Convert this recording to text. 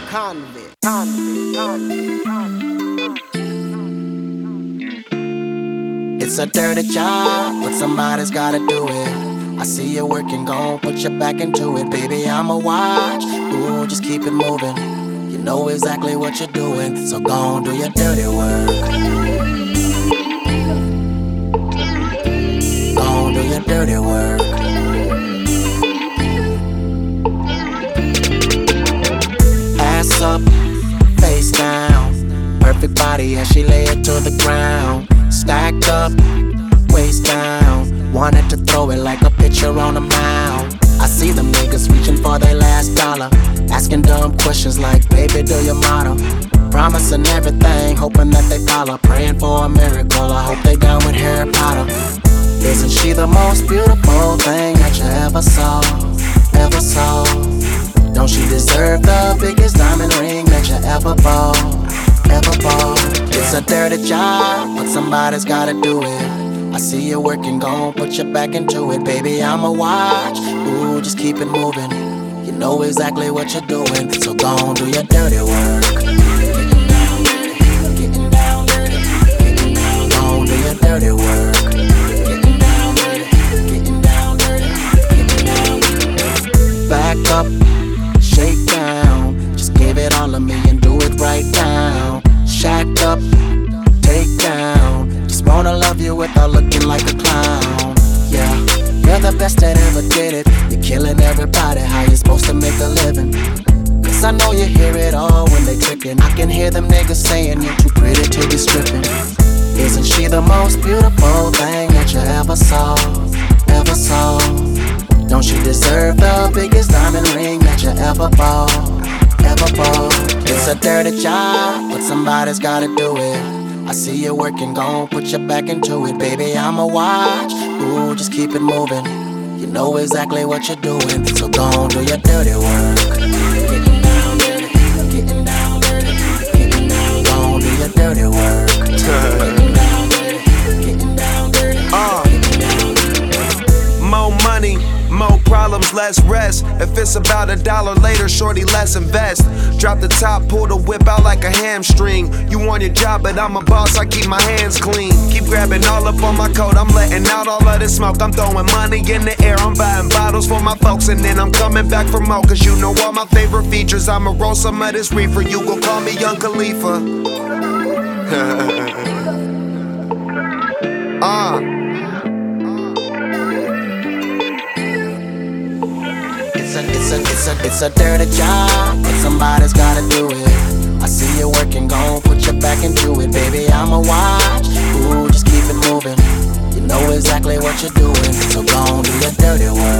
It's a dirty job, but somebody's gotta do it. I see you working, gon' put your back into it. Baby, I'ma watch, ooh, just keep it moving. You know exactly what you're doing, so gon' do your dirty work. Gon' do your dirty work. Ass up, face down, perfect body as she lay it to the ground. Stacked up, waist down, wanted to throw it like a pitcher on a mound. I see them niggas reaching for their last dollar, asking dumb questions like, baby, do your model? Promising everything, hoping that they follow, praying for a miracle, I hope they down with Harry Potter. Isn't she the most beautiful thing that you ever saw, ever saw? Don't she deserve the biggest diamond ring that you ever bought, ever bought? It's a dirty job, but somebody's gotta do it. I see you working, gon' put your back into it. Baby, I'ma watch, ooh, just keep it moving. You know exactly what you're doing, so gon' do your dirty work. Getting down dirty, getting down dirty, getting down, gon' do your dirty work. Getting down dirty, getting down dirty, getting down dirty. Back up, shake down, just give it all of me and do it right now. Shacked up, take down, just wanna love you without looking like a clown. Yeah, you're the best that ever did it. You're killing everybody, how you supposed to make a living? Cause I know you hear it all when they trickin'. I can hear them niggas saying you're too pretty to be stripping. Isn't she the most beautiful thing that you ever saw, ever saw? Don't she deserve the biggest diamond ring that you ever bought, ever bought? It's a dirty job, but somebody's gotta do it. I see you working, gon' put your back into it. Baby, I'ma watch, ooh, just keep it moving. You know exactly what you're doing, so gon' do your dirty work. Getting down dirty, getting down dirty, getting down, gon' do your dirty work. Getting down dirty, getting down dirty, getting down dirty. More money, more problems, less rest. If it's about $1 later, shorty, less invest. Drop the top, pull the whip out like a hamstring. You want your job, but I'm a boss, I keep my hands clean. Keep grabbing all up on my coat, I'm letting out all of this smoke. I'm throwing money in the air, I'm buying bottles for my folks, and then I'm coming back for more. Cause you know all my favorite features, I'ma roll some of this reefer. You gon' call me Young Khalifa. It's a dirty job, but somebody's gotta do it. I see you working, gon' put your back into it. Baby, I'ma watch, ooh, just keep it moving. You know exactly what you're doing, so gon' do your dirty work.